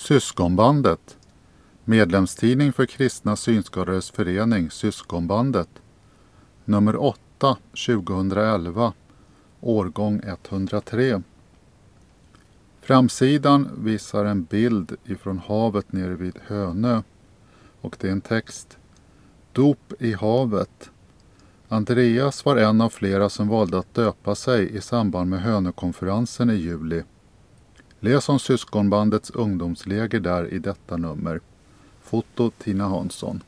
Syskonbandet. Medlemstidning för Kristna Synskadades förening Syskonbandet. Nummer 8 2011. Årgång 103. Framsidan visar en bild ifrån havet nere vid Hönö. Och det är en text. Dop i havet. Andreas var en av flera som valde att döpa sig i samband med Hönökonferensen i juli. Läs om Syskonbandets ungdomsläger där i detta nummer. Foto Tina Hansson.